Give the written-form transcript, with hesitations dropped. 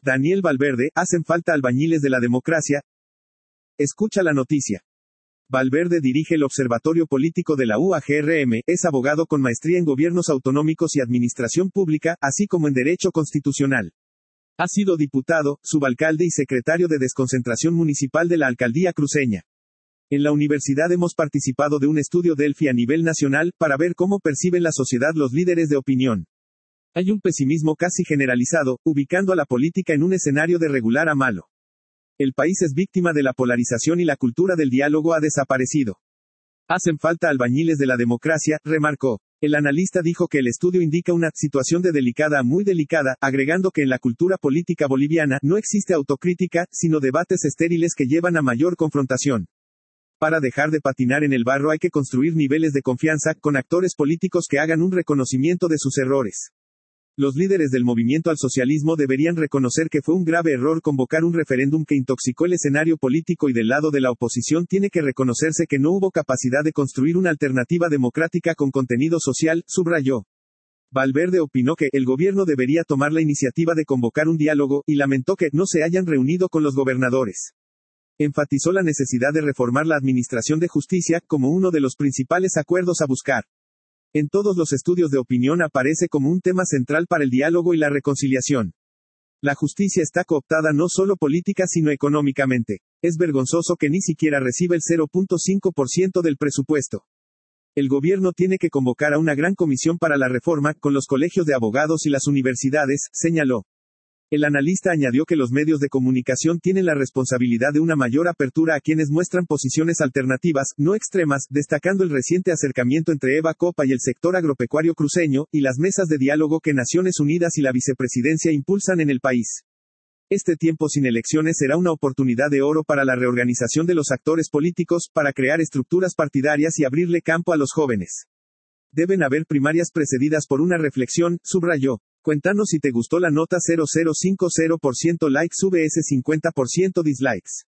Daniel Valverde, hacen falta albañiles de la democracia. Escucha la noticia. Valverde dirige el Observatorio Político de la UAGRM, es abogado con maestría en gobiernos autonómicos y administración pública, así como en Derecho Constitucional. Ha sido diputado, subalcalde y secretario de Desconcentración Municipal de la Alcaldía Cruceña. En la universidad hemos participado de un estudio Delphi a nivel nacional, para ver cómo perciben la sociedad los líderes de opinión. Hay un pesimismo casi generalizado, ubicando a la política en un escenario de regular a malo. El país es víctima de la polarización y la cultura del diálogo ha desaparecido. Hacen falta albañiles de la democracia, remarcó. El analista dijo que el estudio indica una situación de delicada a muy delicada, agregando que en la cultura política boliviana no existe autocrítica, sino debates estériles que llevan a mayor confrontación. Para dejar de patinar en el barro hay que construir niveles de confianza, con actores políticos que hagan un reconocimiento de sus errores. Los líderes del movimiento al socialismo deberían reconocer que fue un grave error convocar un referéndum que intoxicó el escenario político y del lado de la oposición tiene que reconocerse que no hubo capacidad de construir una alternativa democrática con contenido social, subrayó. Valverde opinó que el gobierno debería tomar la iniciativa de convocar un diálogo, y lamentó que no se hayan reunido con los gobernadores. Enfatizó la necesidad de reformar la administración de justicia, como uno de los principales acuerdos a buscar. En todos los estudios de opinión aparece como un tema central para el diálogo y la reconciliación. La justicia está cooptada no solo política sino económicamente. Es vergonzoso que ni siquiera reciba el 0.5% del presupuesto. El gobierno tiene que convocar a una gran comisión para la reforma, con los colegios de abogados y las universidades, señaló. El analista añadió que los medios de comunicación tienen la responsabilidad de una mayor apertura a quienes muestran posiciones alternativas, no extremas, destacando el reciente acercamiento entre Eva Copa y el sector agropecuario cruceño, y las mesas de diálogo que Naciones Unidas y la vicepresidencia impulsan en el país. Este tiempo sin elecciones será una oportunidad de oro para la reorganización de los actores políticos, para crear estructuras partidarias y abrirle campo a los jóvenes. Deben haber primarias precedidas por una reflexión, subrayó. Cuéntanos si te gustó la nota 0050% likes vs 50% dislikes.